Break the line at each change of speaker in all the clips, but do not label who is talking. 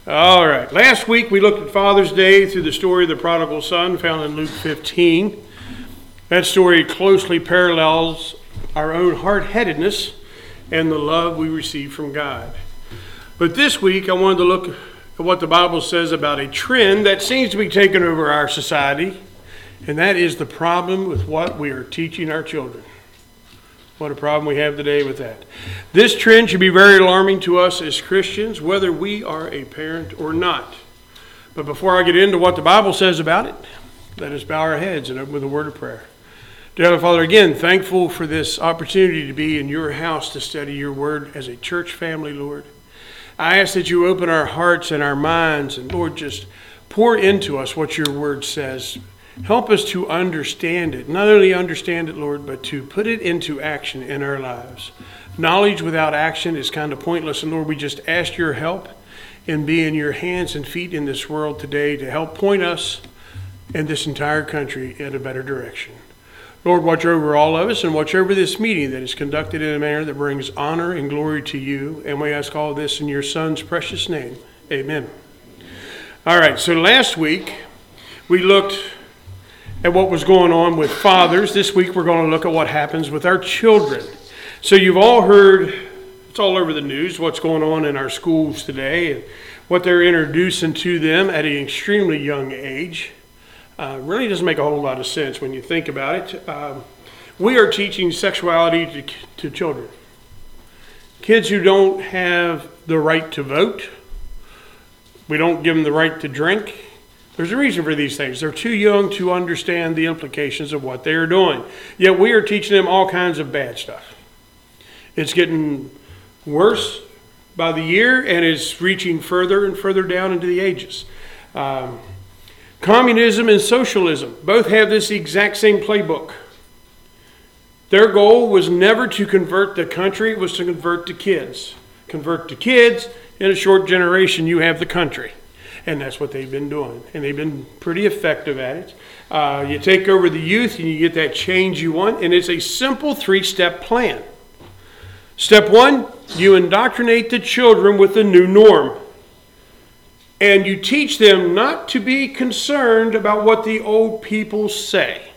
All right. Last week we looked at Father's Day through the story of the prodigal son found in Luke 15. That story closely parallels our own hard-headedness and the love we receive from God. But this week I wanted to look at what the Bible says about a trend that seems to be taking over our society, and that is the problem with what we are teaching our children. What a problem we have today with that. This trend should be very alarming to us as Christians, whether we are a parent or not. But before I get into what the Bible says about it, let us bow our heads and open with a word of prayer. Dear Heavenly Father, again, thankful for this opportunity to be in your house to study your word as a church family, Lord. I ask that you open our hearts and our minds, and Lord, just pour into us what your word says. Help us to understand it. Not only understand it, Lord, but to put it into action in our lives. Knowledge without action is kind of pointless. And Lord, we just ask your help in being your hands and feet in this world today to help point us and this entire country in a better direction. Lord, watch over all of us and watch over this meeting that is conducted in a manner that brings honor and glory to you. And we ask all this in your Son's precious name. Amen. All right, so last week we looked at what was going on with fathers. This week we're going to look at what happens with our children. So you've all heard, it's all over the news, what's going on in our schools today and what they're introducing to them at an extremely young age. Really doesn't make a whole lot of sense when you think about it. We are teaching sexuality to children. Kids who don't have the right to vote. We don't give them the right to drink. There's a reason for these things. They're too young to understand the implications of what they are doing. Yet we are teaching them all kinds of bad stuff. It's getting worse by the year, and it's reaching further and further down into the ages. Communism and socialism both have this exact same playbook. Their goal was never to convert the country, it was to convert the kids. Convert the kids, in a short generation you have the country. And that's what they've been doing. And they've been pretty effective at it. You take over the youth and you get that change you want. And it's a simple 3-step plan. Step 1, you indoctrinate the children with the new norm. And you teach them not to be concerned about what the old people say.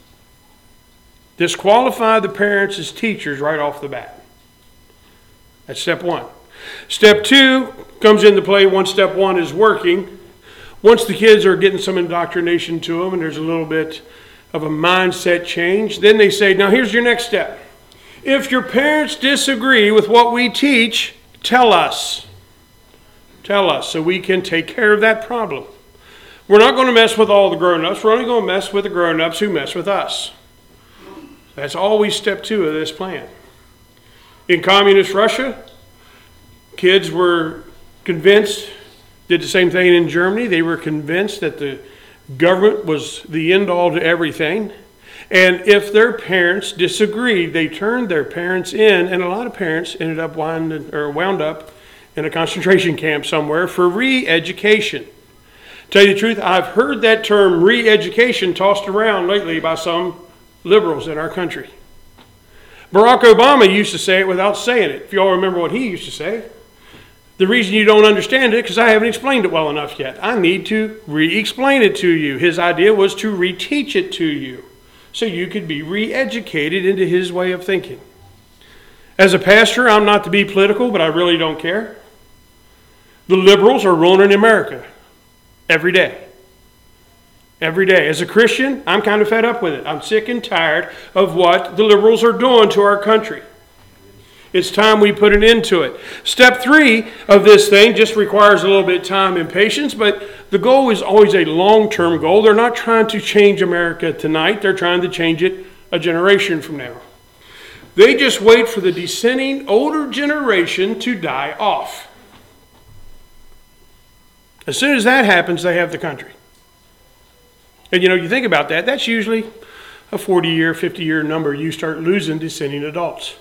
Disqualify the parents as teachers right off the bat. That's step 1. Step 2 comes into play once step 1 is working. Once the kids are getting some indoctrination to them and there's a little bit of a mindset change, then they say, now here's your next step. If your parents disagree with what we teach, tell us. Tell us so we can take care of that problem. We're not going to mess with all the grown-ups. We're only going to mess with the grown-ups who mess with us. That's always step 2 of this plan. In communist Russia, kids were convinced, did the same thing in Germany. They were convinced that the government was the end-all to everything. And if their parents disagreed, they turned their parents in, and a lot of parents ended up wound up in a concentration camp somewhere for re-education. Tell you the truth, I've heard that term re-education tossed around lately by some liberals in our country. Barack Obama used to say it without saying it. If you all remember what he used to say. The reason you don't understand it, because I haven't explained it well enough yet. I need to re-explain it to you. His idea was to reteach it to you so you could be re-educated into his way of thinking. As a pastor, I'm not to be political, but I really don't care. The liberals are ruining America every day. Every day. As a Christian, I'm kind of fed up with it. I'm sick and tired of what the liberals are doing to our country. It's time we put an end to it. Step 3 of this thing just requires a little bit of time and patience, but the goal is always a long-term goal. They're not trying to change America tonight. They're trying to change it a generation from now. They just wait for the descending older generation to die off. As soon as that happens, they have the country. And you think about that, that's usually a 40-year, 50-year number. You start losing descending adults.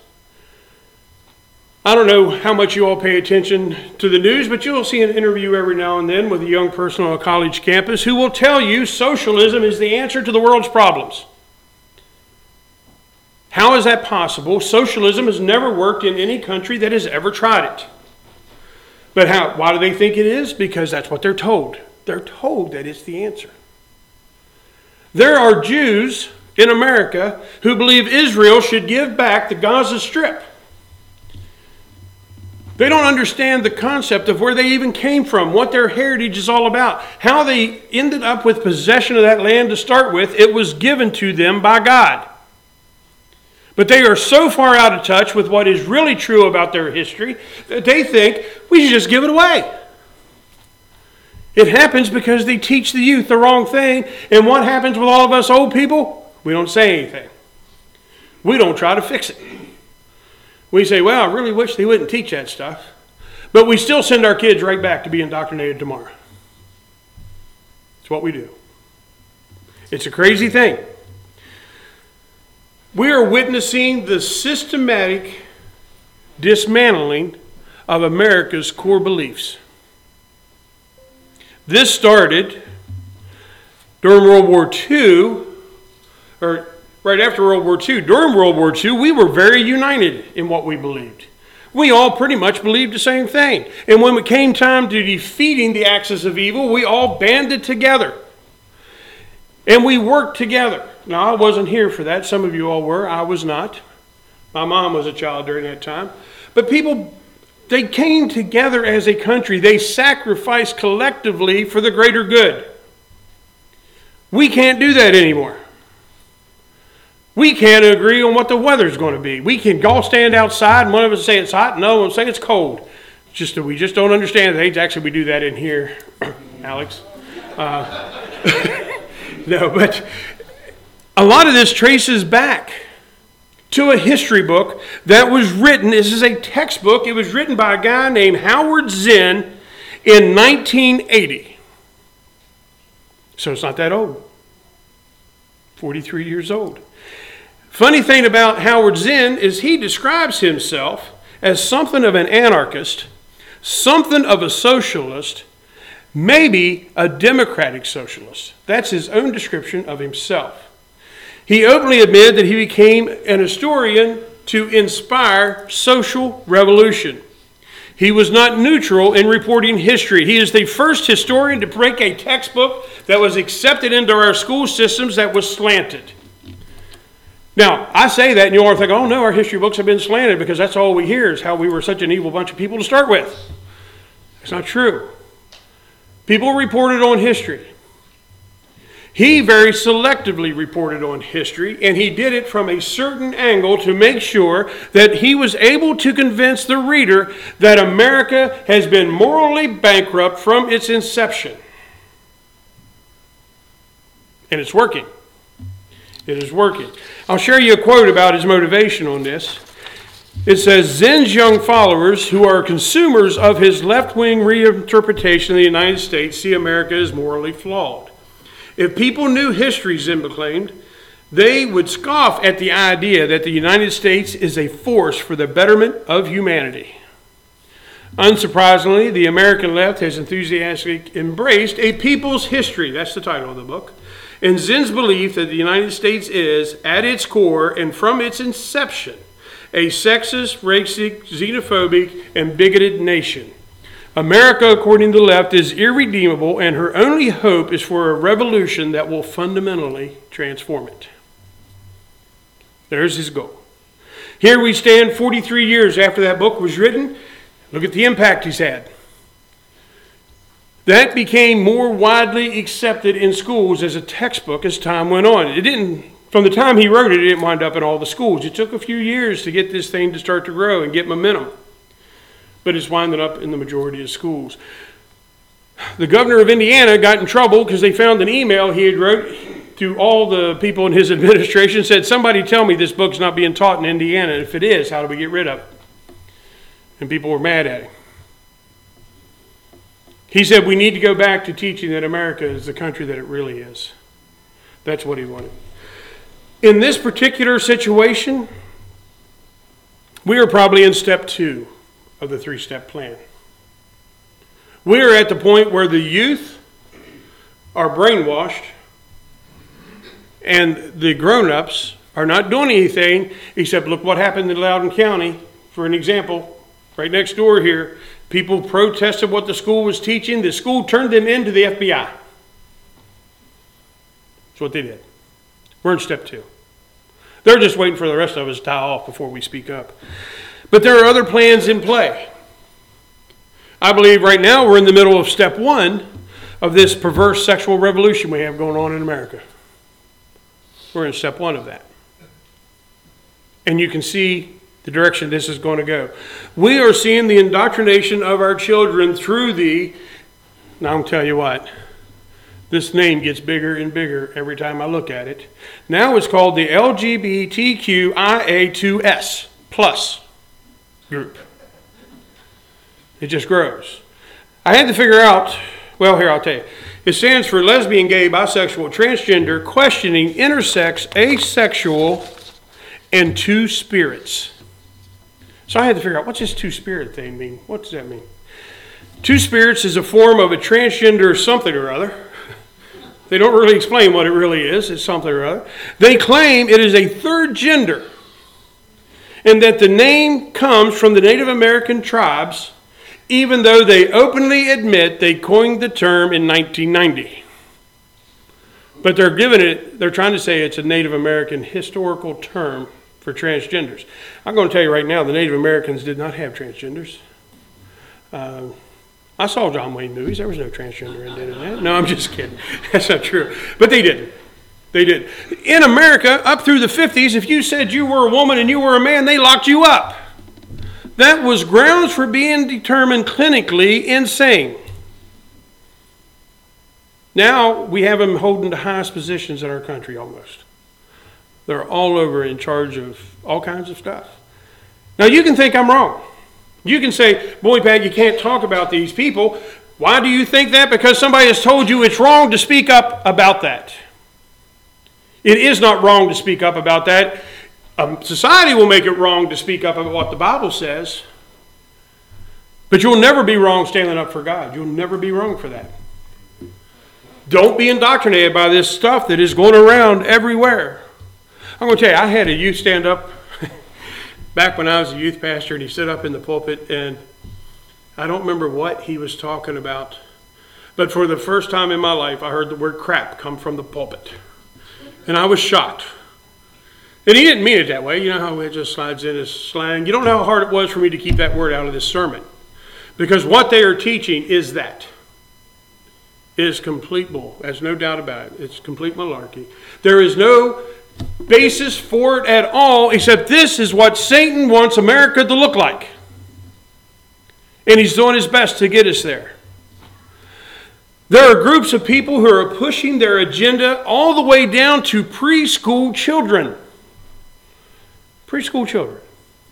I don't know how much you all pay attention to the news, but you'll see an interview every now and then with a young person on a college campus who will tell you socialism is the answer to the world's problems. How is that possible? Socialism has never worked in any country that has ever tried it. But why do they think it is? Because that's what they're told. They're told that it's the answer. There are Jews in America who believe Israel should give back the Gaza Strip. They don't understand the concept of where they even came from, what their heritage is all about, how they ended up with possession of that land to start with. It was given to them by God. But they are so far out of touch with what is really true about their history that they think we should just give it away. It happens because they teach the youth the wrong thing. And what happens with all of us old people? We don't say anything. We don't try to fix it. We say, well, I really wish they wouldn't teach that stuff. But we still send our kids right back to be indoctrinated tomorrow. It's what we do. It's a crazy thing. We are witnessing the systematic dismantling of America's core beliefs. This started during World War II, or right after World War II. During World War II, we were very united in what we believed. We all pretty much believed the same thing. And when it came time to defeating the axis of evil, we all banded together. And we worked together. Now, I wasn't here for that. Some of you all were. I was not. My mom was a child during that time. But people, they came together as a country. They sacrificed collectively for the greater good. We can't do that anymore. We can't agree on what the weather's going to be. We can all stand outside and one of us say it's hot and another one will say it's cold. It's just that we just don't understand things. Actually, we do that in here, Alex. No, but a lot of this traces back to a history book that was written. This is a textbook. It was written by a guy named Howard Zinn in 1980. So it's not that old. 43 years old. Funny thing about Howard Zinn is he describes himself as something of an anarchist, something of a socialist, maybe a democratic socialist. That's his own description of himself. He openly admitted that he became an historian to inspire social revolution. He was not neutral in reporting history. He is the first historian to break a textbook that was accepted into our school systems that was slanted. Now, I say that and you all think, oh no, our history books have been slanted because that's all we hear is how we were such an evil bunch of people to start with. It's not true. People reported on history. He very selectively reported on history, and he did it from a certain angle to make sure that he was able to convince the reader that America has been morally bankrupt from its inception. And it's working. It is working. I'll share you a quote about his motivation on this. It says, Zinn's young followers, who are consumers of his left-wing reinterpretation of the United States, see America as morally flawed. If people knew history, Zinn proclaimed, they would scoff at the idea that the United States is a force for the betterment of humanity. Unsurprisingly, the American left has enthusiastically embraced a people's history. That's the title of the book. And Zinn's belief that the United States is, at its core and from its inception, a sexist, racist, xenophobic, and bigoted nation. America, according to the left, is irredeemable, and her only hope is for a revolution that will fundamentally transform it. There's his goal. Here we stand 43 years after that book was written. Look at the impact he's had. That became more widely accepted in schools as a textbook as time went on. It didn't, from the time he wrote it, it didn't wind up in all the schools. It took a few years to get this thing to start to grow and get momentum. But it's winding up in the majority of schools. The governor of Indiana got in trouble because they found an email he had wrote to all the people in his administration, said, somebody tell me this book's not being taught in Indiana. And if it is, how do we get rid of it? And people were mad at him. He said, we need to go back to teaching that America is the country that it really is. That's what he wanted. In this particular situation, we are probably in step 2 of the 3-step plan. We are at the point where the youth are brainwashed and the grown-ups are not doing anything except look what happened in Loudoun County. For an example, right next door here, People protested what the school was teaching. The school turned them into the FBI. That's what they did. We're in step 2. They're just waiting for the rest of us to tie off before we speak up. But there are other plans in play. I believe right now we're in the middle of step 1 of this perverse sexual revolution we have going on in America. We're in step 1 of that. And you can see the direction this is going to go. We are seeing the indoctrination of our children through now I'll tell you what, this name gets bigger and bigger every time I look at it. Now it's called the LGBTQIA2S plus group. It just grows. I had to figure out, well, here I'll tell you. It stands for lesbian, gay, bisexual, transgender, questioning, intersex, asexual, and two spirits. So I had to figure out, what's this two-spirit thing mean? What does that mean? Two spirits is a form of a transgender something or other. They don't really explain what it really is. It's something or other. They claim it is a third gender, and that the name comes from the Native American tribes, even though they openly admit they coined the term in 1990. But they're trying to say it's a Native American historical term for transgenders. I'm going to tell you right now, the Native Americans did not have transgenders. I saw John Wayne movies. There was no transgender in that. No, I'm just kidding. That's not true. But they didn't. They did. In America, up through the 50s, if you said you were a woman and you were a man, they locked you up. That was grounds for being determined clinically insane. Now we have them holding the highest positions in our country almost. They're all over in charge of all kinds of stuff. Now you can think I'm wrong. You can say, boy, Pat, you can't talk about these people. Why do you think that? Because somebody has told you it's wrong to speak up about that. It is not wrong to speak up about that. Society will make it wrong to speak up about what the Bible says. But you'll never be wrong standing up for God. You'll never be wrong for that. Don't be indoctrinated by this stuff that is going around everywhere. I'm going to tell you, I had a youth stand up back when I was a youth pastor, and he stood up in the pulpit, and I don't remember what he was talking about, but for the first time in my life, I heard the word crap come from the pulpit. And I was shocked. And he didn't mean it that way. You know how it just slides in as slang. You don't know how hard it was for me to keep that word out of this sermon. Because what they are teaching is that. It is complete bull. There's no doubt about it. It's complete malarkey. There is no basis for it at all, except this is what Satan wants America to look like. And he's doing his best to get us there. There are groups of people who are pushing their agenda all the way down to preschool children. Preschool children.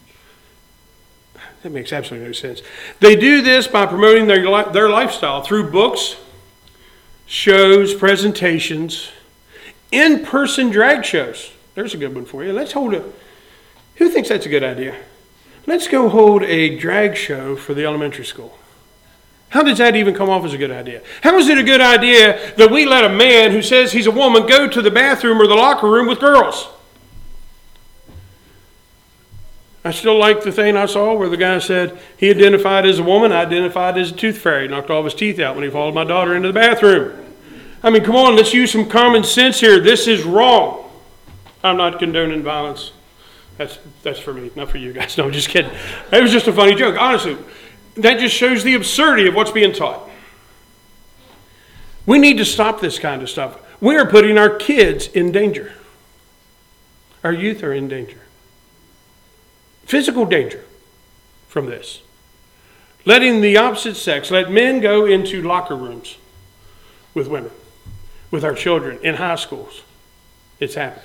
That makes absolutely no sense. They do this by promoting their lifestyle through books, shows, presentations, in-person drag shows. There's a good one for you. Who thinks that's a good idea? Let's go hold a drag show for the elementary school. How does that even come off as a good idea? How is it a good idea that we let a man who says he's a woman go to the bathroom or the locker room with girls? I still like the thing I saw where the guy said he identified as a woman, I identified as a tooth fairy, knocked all of his teeth out when he followed my daughter into the bathroom. I mean, come on, let's use some common sense here. This is wrong. I'm not condoning violence. That's for me, not for you guys. No, I'm just kidding. It was just a funny joke. Honestly, that just shows the absurdity of what's being taught. We need to stop this kind of stuff. We are putting our kids in danger. Our youth are in danger. Physical danger from this. Letting the opposite sex, let men go into locker rooms with women, with our children in high schools. It's happening.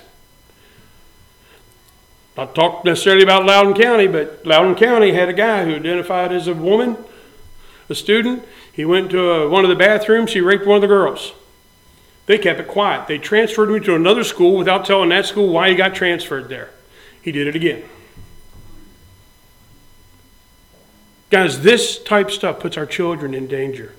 Not talk necessarily about Loudoun County, but Loudoun County had a guy who identified as a woman, a student. He went to one of the bathrooms. He raped one of the girls. They kept it quiet. They transferred him to another school without telling that school why he got transferred there. He did it again. Guys, this type of stuff puts our children in danger.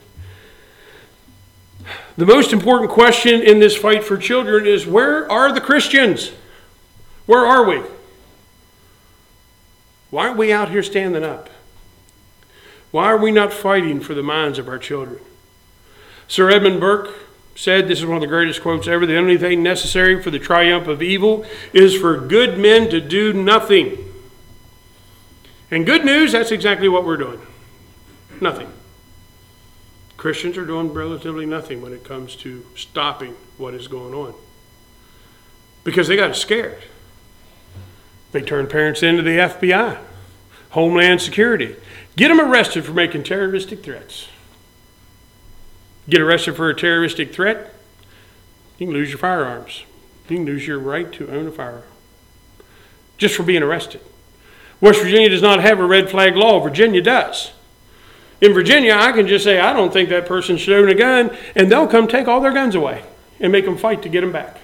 The most important question in this fight for children is, where are the Christians? Where are we? Why aren't we out here standing up? Why are we not fighting for the minds of our children? Sir Edmund Burke said, this is one of the greatest quotes ever, the only thing necessary for the triumph of evil is for good men to do nothing. And good news, that's exactly what we're doing. Nothing. Christians are doing relatively nothing when it comes to stopping what is going on. Because they got scared. They turned parents into the FBI, Homeland Security. Get them arrested for making terroristic threats. Get arrested for a terroristic threat, you can lose your firearms. You can lose your right to own a firearm. Just for being arrested. West Virginia does not have a red flag law. Virginia does. In Virginia, I can just say, I don't think that person should own a gun, and they'll come take all their guns away and make them fight to get them back.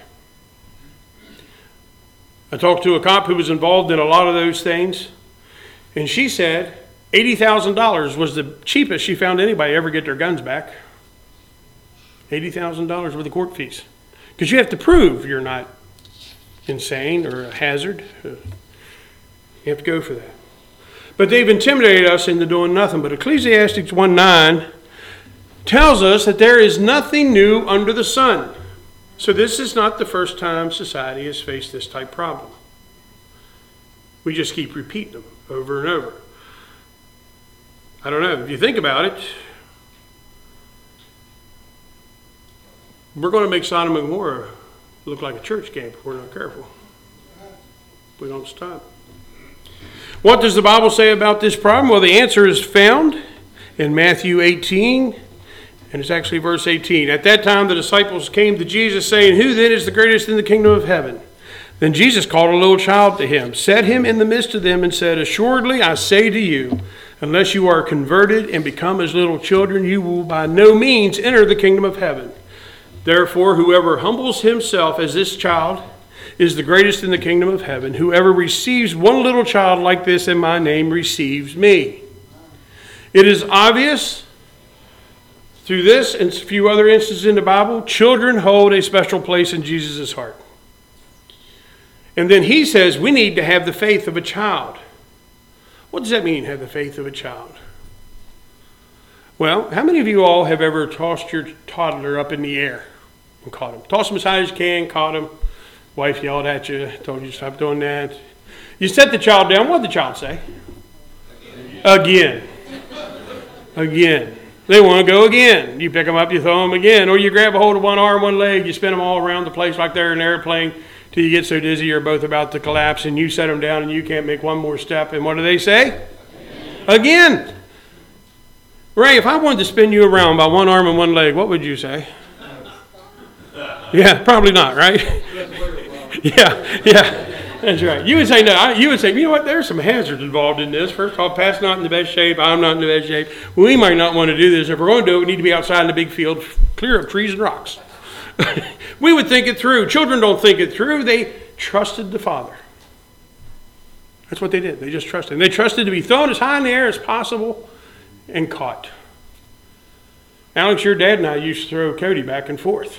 I talked to a cop who was involved in a lot of those things, and she said $80,000 was the cheapest she found anybody ever get their guns back. $80,000 worth of court fees. Because you have to prove you're not insane or a hazard. You have to go for that. But they've intimidated us into doing nothing. But Ecclesiastes 1:9 tells us that there is nothing new under the sun. So this is not the first time society has faced this type problem. We just keep repeating them over and over. I don't know, if you think about it, we're going to make Sodom and Gomorrah look like a church camp if we're not careful. We don't stop. What does the Bible say about this problem? Well, the answer is found in Matthew 18, and it's actually verse 18. At that time, the disciples came to Jesus, saying, "Who then is the greatest in the kingdom of heaven?" Then Jesus called a little child to him, set him in the midst of them, and said, "Assuredly, I say to you, unless you are converted and become as little children, you will by no means enter the kingdom of heaven. Therefore, whoever humbles himself as this child is the greatest in the kingdom of heaven. Whoever receives one little child like this in my name receives me." It is obvious through this and a few other instances in the Bible, children hold a special place in Jesus' heart. And then he says we need to have the faith of a child. What does that mean, have the faith of a child? Well, how many of you all have ever tossed your toddler up in the air and caught him? Toss him as high as you can, caught him. Wife yelled at you, told you to stop doing that. You set the child down. What did the child say? Again. Again. They want to go again. You pick them up, you throw them again. Or you grab a hold of one arm, one leg, you spin them all around the place like they're in an airplane till you get so dizzy you're both about to collapse, and you set them down and you can't make one more step. And what do they say? Again. Ray, if I wanted to spin you around by one arm and one leg, what would you say? Yeah, probably not, right? Yeah, that's right. You would say no. You would say, you know what, there's some hazards involved in this. First of all, Pat's not in the best shape. I'm not in the best shape. We might not want to do this. If we're going to do it, we need to be outside in the big field, clear of trees and rocks. We would think it through. Children don't think it through. They trusted the Father. That's what they did. They just trusted. And they trusted to be thrown as high in the air as possible and caught. Alex, your dad and I used to throw Cody back and forth.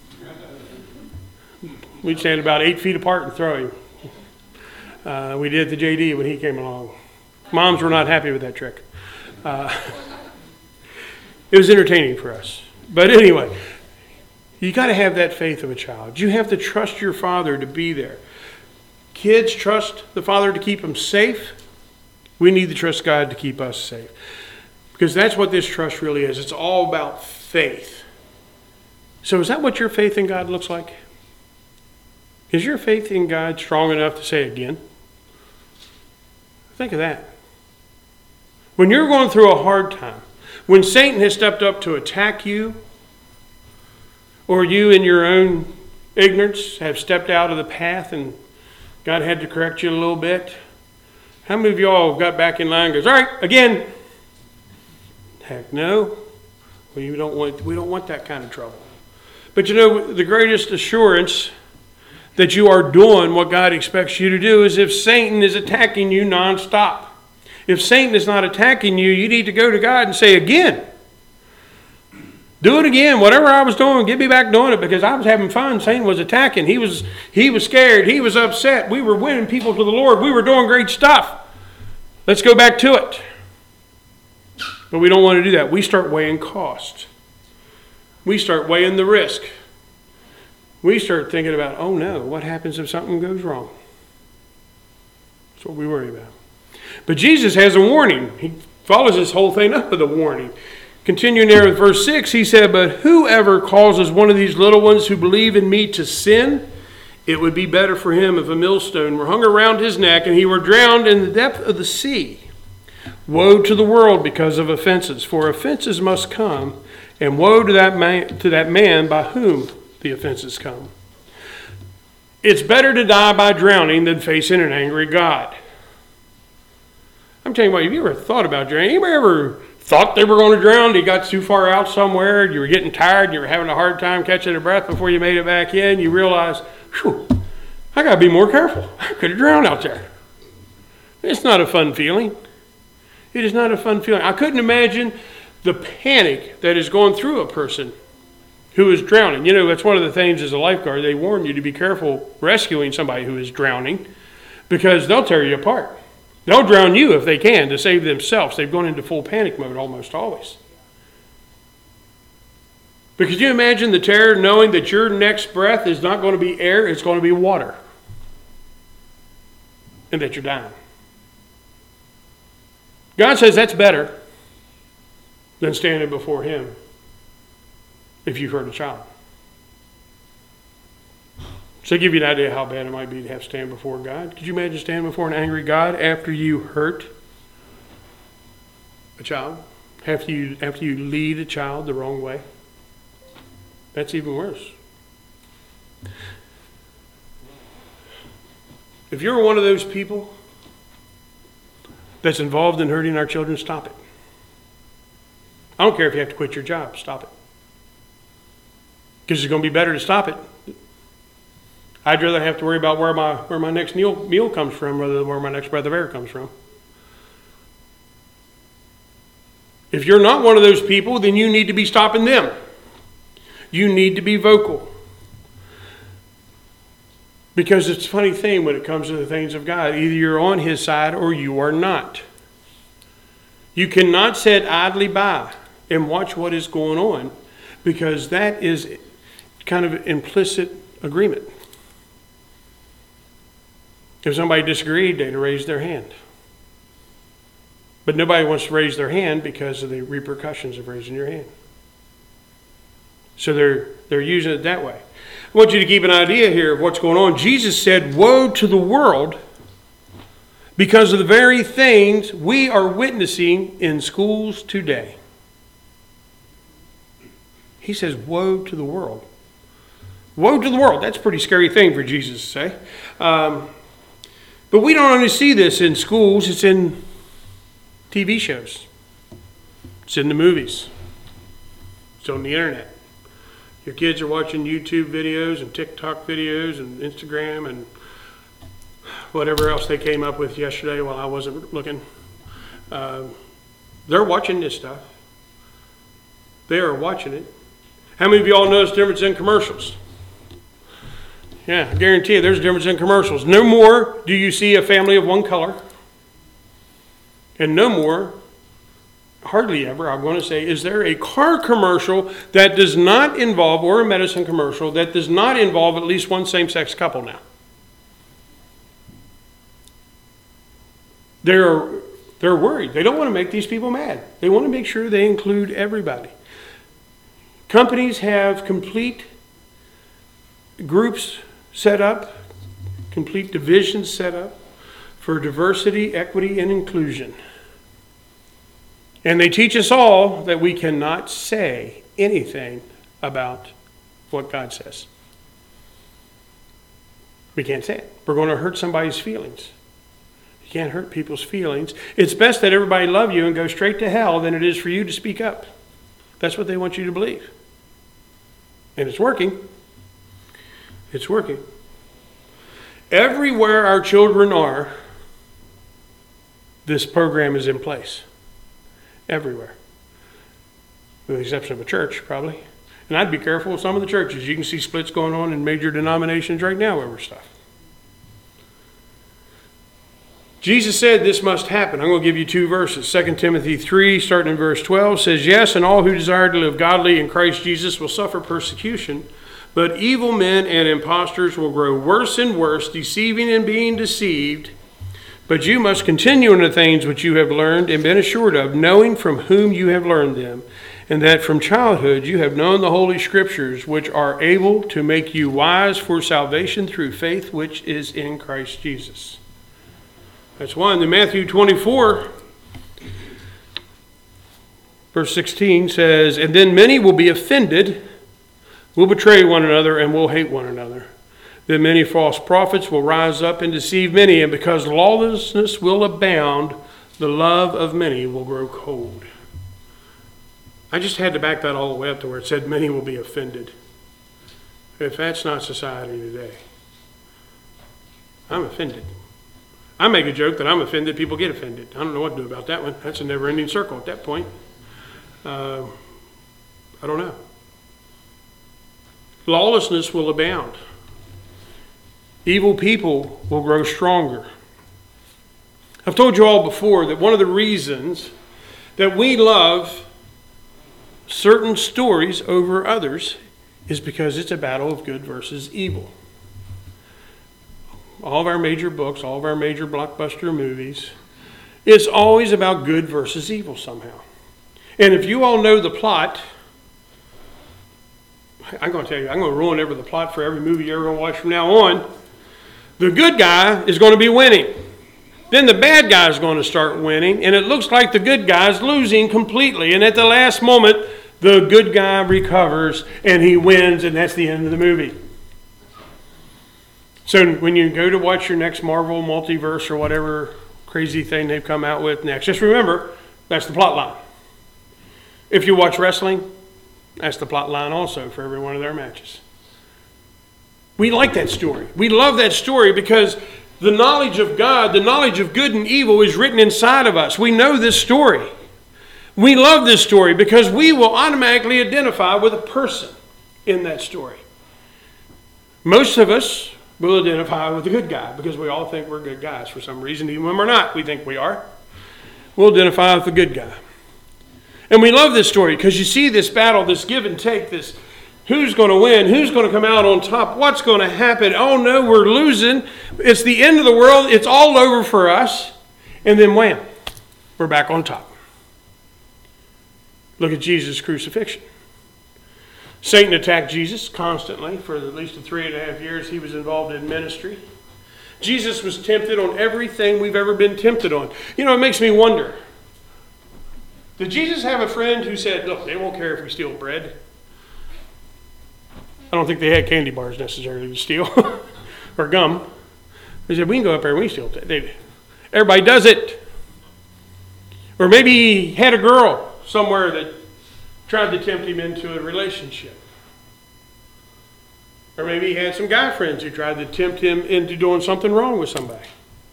We'd stand about 8 feet apart and throw him. We did it to JD when he came along. Moms were not happy with that trick. It was entertaining for us. But anyway, you got to have that faith of a child. You have to trust your father to be there. Kids trust the Father to keep them safe. We need to trust God to keep us safe. Because that's what this trust really is. It's all about faith. So is that what your faith in God looks like? Is your faith in God strong enough to say again? Think of that. When you're going through a hard time, when Satan has stepped up to attack you, or you in your own ignorance have stepped out of the path and God had to correct you a little bit, how many of y'all have got back in line and goes, all right, again? Heck no. We don't want that kind of trouble. But you know, the greatest assurance that you are doing what God expects you to do is if Satan is attacking you nonstop. If Satan is not attacking you, you need to go to God and say, again, do it again. Whatever I was doing, get me back doing it, because I was having fun. Satan was attacking. He was scared. He was upset. We were winning people to the Lord. We were doing great stuff. Let's go back to it. But we don't want to do that. We start weighing cost. We start weighing the risk. We start thinking about, oh no, what happens if something goes wrong? That's what we worry about. But Jesus has a warning. He follows this whole thing up with a warning. Continuing there with verse 6, he said, but whoever causes one of these little ones who believe in me to sin, it would be better for him if a millstone were hung around his neck and he were drowned in the depth of the sea. Woe to the world because of offenses, for offenses must come, and woe to that man by whom the offenses come. It's better to die by drowning than facing an angry God. I'm telling you what, have you ever thought about drowning? Anybody ever thought they were going to drown? You got too far out somewhere, you were getting tired, you were having a hard time catching a breath before you made it back in, you realized, whew, I got to be more careful. I could have drowned out there. It's not a fun feeling. It is not a fun feeling. I couldn't imagine the panic that is going through a person who is drowning. You know, that's one of the things as a lifeguard. They warn you to be careful rescuing somebody who is drowning because they'll tear you apart. They'll drown you if they can to save themselves. They've gone into full panic mode almost always. But could you imagine the terror knowing that your next breath is not going to be air, it's going to be water, and that you're dying? God says that's better than standing before him if you've hurt a child. So to give you an idea how bad it might be to have to stand before God. Could you imagine standing before an angry God after you hurt a child? After you lead a child the wrong way? That's even worse. If you're one of those people that's involved in hurting our children, stop it. I don't care if you have to quit your job, stop it. Because it's going to be better to stop it. I'd rather have to worry about where my next meal comes from rather than where my next breath of air comes from. If you're not one of those people, then you need to be stopping them. You need to be vocal. Because it's a funny thing when it comes to the things of God. Either you're on his side or you are not. You cannot sit idly by and watch what is going on, because that is kind of implicit agreement. If somebody disagreed, they'd raise their hand. But nobody wants to raise their hand because of the repercussions of raising your hand. So they're using it that way. I want you to keep an idea here of what's going on. Jesus said, woe to the world because of the very things we are witnessing in schools today. He says, woe to the world. Woe to the world. That's a pretty scary thing for Jesus to say. But we don't only see this in schools. It's in TV shows. It's in the movies. It's on the internet. Your kids are watching YouTube videos and TikTok videos and Instagram and whatever else they came up with yesterday while I wasn't looking. They're watching this stuff. They are watching it. How many of you all notice the difference in commercials? Yeah, I guarantee you there's a difference in commercials. No more do you see a family of one color. And no more, hardly ever, I'm going to say, is there a car commercial that does not involve, or a medicine commercial, that does not involve at least one same-sex couple now. They're worried. They don't want to make these people mad. They want to make sure they include everybody. Companies have complete groups set up, complete divisions set up for diversity, equity, and inclusion. And they teach us all that we cannot say anything about what God says. We can't say it. We're going to hurt somebody's feelings. You can't hurt people's feelings. It's best that everybody love you and go straight to hell than it is for you to speak up. That's what they want you to believe. And it's working. It's working. Everywhere our children are, this program is in place. Everywhere. With the exception of a church, probably. And I'd be careful with some of the churches. You can see splits going on in major denominations right now over stuff. Jesus said this must happen. I'm going to give you two verses. 2 Timothy 3, starting in verse 12, says, "Yes, and all who desire to live godly in Christ Jesus will suffer persecution, but evil men and impostors will grow worse and worse, deceiving and being deceived. But you must continue in the things which you have learned and been assured of, knowing from whom you have learned them, and that from childhood you have known the Holy Scriptures, which are able to make you wise for salvation through faith which is in Christ Jesus." That's one. In Matthew 24, verse 16 says, "And then many will be offended, will betray one another, and will hate one another. Then many false prophets will rise up and deceive many, and because lawlessness will abound, the love of many will grow cold." I just had to back that all the way up to where it said many will be offended. If that's not society today, I'm offended. I make a joke that I'm offended, people get offended. I don't know what to do about that one. That's a never-ending circle at that point. I don't know. Lawlessness will abound. Evil people will grow stronger. I've told you all before that one of the reasons that we love certain stories over others is because it's a battle of good versus evil. All of our major books, all of our major blockbuster movies, it's always about good versus evil somehow. And if you all know the plot, I'm going to tell you, I'm going to ruin the plot for every movie you're ever going to watch from now on. The good guy is going to be winning. Then the bad guy is going to start winning, and it looks like the good guy is losing completely. And at the last moment, the good guy recovers, and he wins, and that's the end of the movie. So when you go to watch your next Marvel multiverse or whatever crazy thing they've come out with next, just remember, that's the plot line. If you watch wrestling, that's the plot line also for every one of their matches. We like that story. We love that story because the knowledge of God, the knowledge of good and evil is written inside of us. We know this story. We love this story because we will automatically identify with a person in that story. Most of us will identify with the good guy because we all think we're good guys for some reason. Even when we're not, we think we are. We'll identify with the good guy. And we love this story because you see this battle, this give and take, this who's going to win, who's going to come out on top, what's going to happen. Oh no, we're losing. It's the end of the world. It's all over for us. And then wham, we're back on top. Look at Jesus' crucifixion. Satan attacked Jesus constantly for at least the 3.5 years he was involved in ministry. Jesus was tempted on everything we've ever been tempted on. You know, it makes me wonder. Did Jesus have a friend who said, look, they won't care if we steal bread? I don't think they had candy bars necessarily to steal or gum. They said, we can go up there and we steal it. Everybody does it. Or maybe he had a girl somewhere that tried to tempt him into a relationship. Or maybe he had some guy friends who tried to tempt him into doing something wrong with somebody.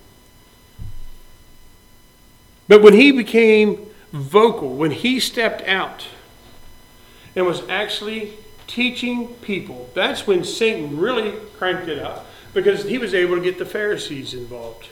But when he became vocal, when he stepped out and was actually teaching people, that's when Satan really cranked it up because he was able to get the Pharisees involved.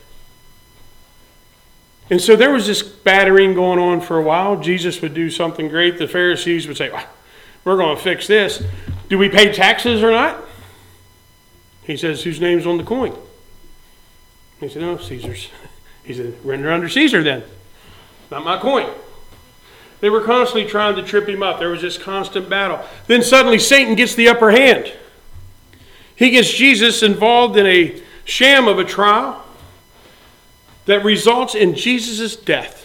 And so there was this battering going on for a while. Jesus would do something great. The Pharisees would say, we're going to fix this. Do we pay taxes or not? He says, whose name's on the coin? He said, no, Caesar's. He said, render under Caesar then. Not my coin. They were constantly trying to trip him up. There was this constant battle. Then suddenly Satan gets the upper hand. He gets Jesus involved in a sham of a trial that results in Jesus' death.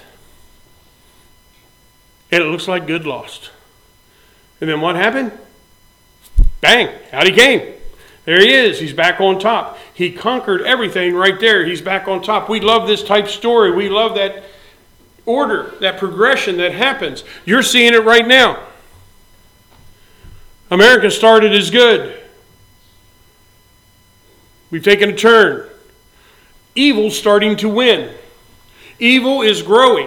And it looks like good lost. And then what happened? Bang, out he came. There he is. He's back on top. He conquered everything right there. He's back on top. We love this type story. We love that order, that progression that happens. You're seeing it right now. America started as good. We've taken a turn. Evil's starting to win. Evil is growing.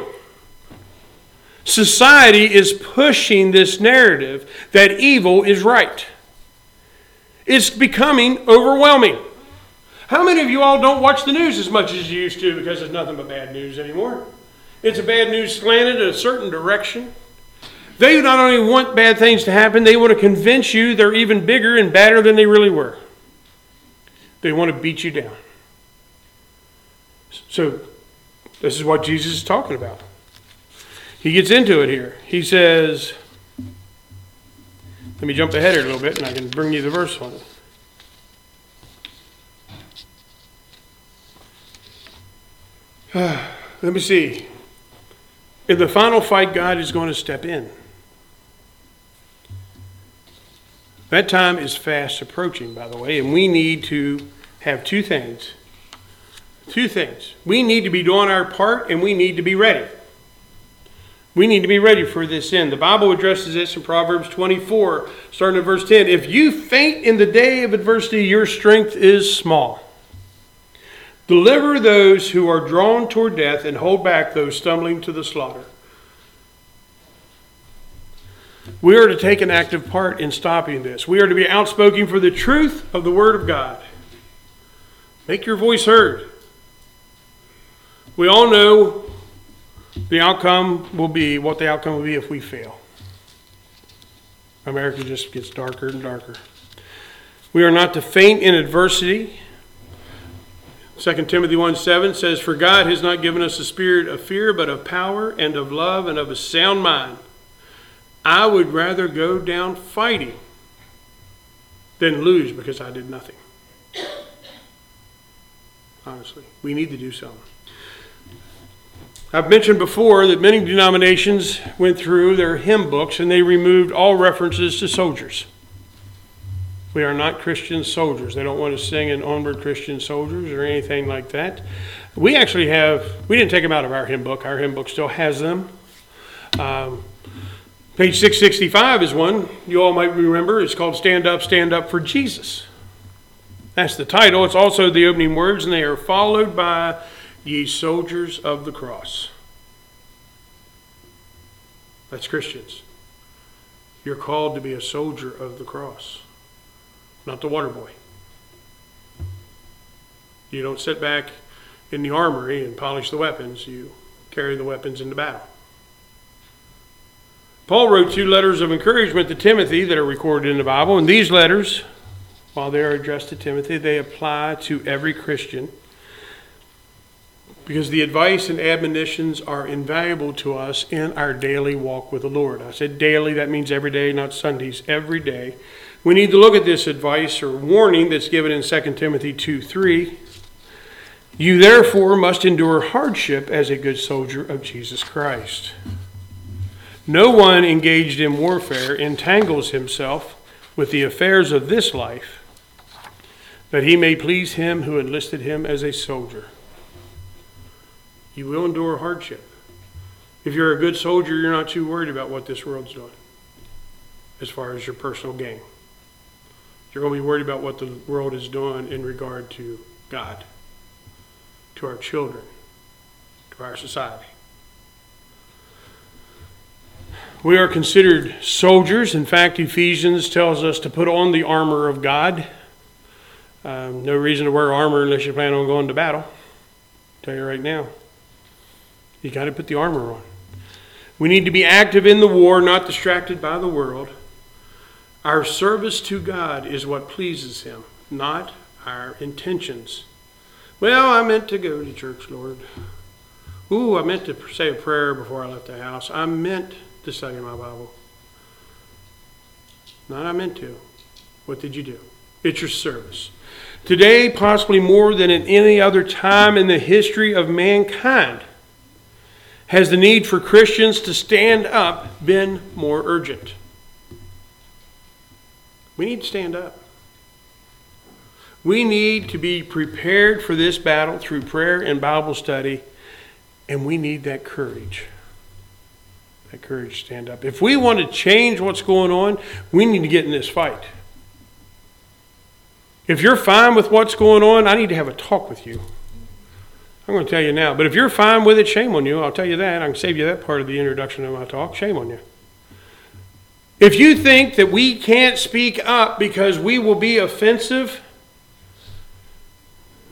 Society is pushing this narrative that evil is right. It's becoming overwhelming. How many of you all don't watch the news as much as you used to because there's nothing but bad news anymore? It's a bad news slanted in a certain direction. They not only want bad things to happen, they want to convince you they're even bigger and badder than they really were. They want to beat you down. So, this is what Jesus is talking about. He gets into it here. He says, let me jump ahead here a little bit and I can bring you the verse on it. Let me see. In the final fight, God is going to step in. That time is fast approaching, by the way, and we need to have two things. Two things. We need to be doing our part, and we need to be ready. We need to be ready for this end. The Bible addresses this in Proverbs 24, starting at verse 10. If you faint in the day of adversity, your strength is small. Deliver those who are drawn toward death and hold back those stumbling to the slaughter. We are to take an active part in stopping this. We are to be outspoken for the truth of the Word of God. Make your voice heard. We all know the outcome will be what the outcome will be if we fail. America just gets darker and darker. We are not to faint in adversity. 2 Timothy 1:7 says, for God has not given us a spirit of fear, but of power and of love and of a sound mind. I would rather go down fighting than lose because I did nothing. Honestly, we need to do something. I've mentioned before that many denominations went through their hymn books and they removed all references to soldiers. We are not Christian soldiers. They don't want to sing in Onward Christian Soldiers or anything like that. We actually we didn't take them out of our hymn book. Our hymn book still has them. Page 665 is one you all might remember. It's called Stand Up for Jesus. That's the title. It's also the opening words, and they are followed by ye soldiers of the cross. That's Christians. You're called to be a soldier of the cross, not the water boy. You don't sit back in the armory and polish the weapons. You carry the weapons into battle. Paul wrote 2 letters of encouragement to Timothy that are recorded in the Bible, and these letters, while they are addressed to Timothy, they apply to every Christian because the advice and admonitions are invaluable to us in our daily walk with the Lord. I said daily, that means every day, not Sundays, every day. We need to look at this advice or warning that's given in 2 Timothy 2:3. You therefore must endure hardship as a good soldier of Jesus Christ. No one engaged in warfare entangles himself with the affairs of this life, that he may please him who enlisted him as a soldier. You will endure hardship. If you're a good soldier, you're not too worried about what this world's doing as far as your personal gain. You're going to be worried about what the world is doing in regard to God, to our children, to our society. We are considered soldiers. In fact, Ephesians tells us to put on the armor of God. No reason to wear armor unless you plan on going to battle. I'll tell you right now. You got to put the armor on. We need to be active in the war, not distracted by the world. Our service to God is what pleases him, not our intentions. Well, I meant to go to church, Lord. I meant to say a prayer before I left the house. I meant to study my Bible. Not I meant to. What did you do? It's your service. Today, possibly more than at any other time in the history of mankind, has the need for Christians to stand up been more urgent. We need to stand up. We need to be prepared for this battle through prayer and Bible study, and we need that courage. That courage to stand up. If we want to change what's going on, we need to get in this fight. If you're fine with what's going on, I need to have a talk with you. I'm going to tell you now. But if you're fine with it, shame on you. I'll tell you that. I can save you that part of the introduction of my talk. Shame on you. If you think that we can't speak up because we will be offensive,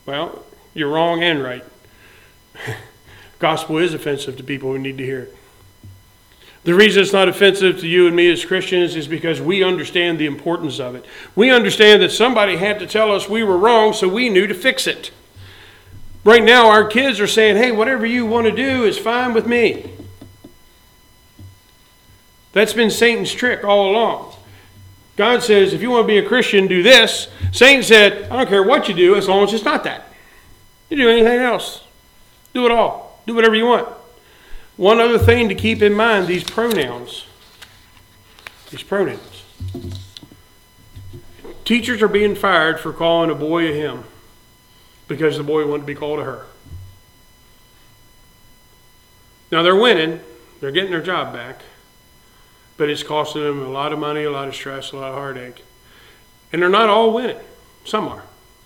Well, you're wrong and right. Gospel is offensive to people who need to hear it. The reason it's not offensive to you and me as Christians is because we understand the importance of it. We understand that somebody had to tell us we were wrong, so we knew to fix it. Right now, our kids are saying, hey, whatever you want to do is fine with me. That's been Satan's trick all along. God says, if you want to be a Christian, do this. Satan said, I don't care what you do as long as it's not that. You do anything else. Do it all. Do whatever you want. One other thing to keep in mind, these pronouns. These pronouns. Teachers are being fired for calling a boy a him because the boy wanted to be called a her. Now they're winning. They're getting their job back. But it's costing them a lot of money, a lot of stress, a lot of heartache. And they're not all winning. Some are.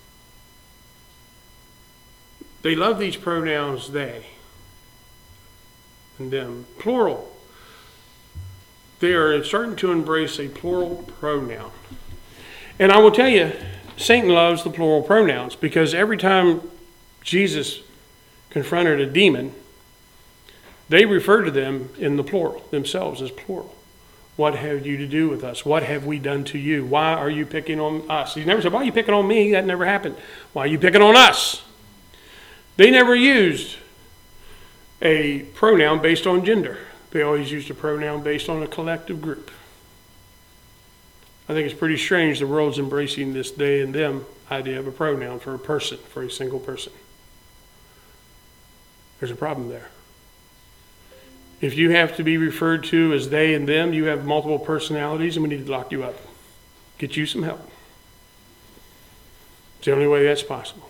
They love these pronouns, they and them. Plural. They are starting to embrace a plural pronoun. And I will tell you, Satan loves the plural pronouns because every time Jesus confronted a demon, they referred to them in the plural, themselves as plural. What have you to do with us? What have we done to you? Why are you picking on us? He never said, why are you picking on me? That never happened. Why are you picking on us? They never used a pronoun based on gender. They always used a pronoun based on a collective group. I think it's pretty strange the world's embracing this they and them idea of a pronoun for a person, for a single person. There's a problem there. If you have to be referred to as they and them, you have multiple personalities and we need to lock you up. Get you some help. It's the only way that's possible.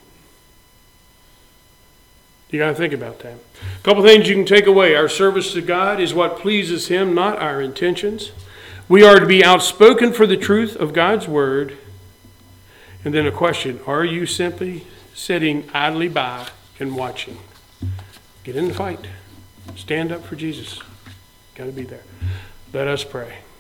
You got to think about that. A couple things you can take away. Our service to God is what pleases Him, not our intentions. We are to be outspoken for the truth of God's Word. And then a question, are you simply sitting idly by and watching? Get in the fight. Stand up for Jesus. Got to be there. Let us pray.